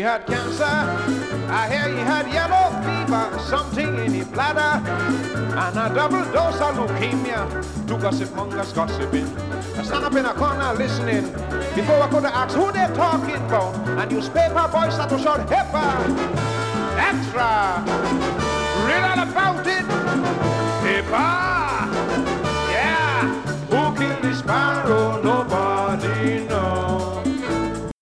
had cancer. I hear he had yellow fever, something in his bladder, and a double dose of leukemia. Two gossip mongers gossiping. I stand up in a corner listening. Before I could ask who they're talking about, and newspaper boys start to shout, HIPAA, extra, read all about it, HIPAA, yeah, who killed this man?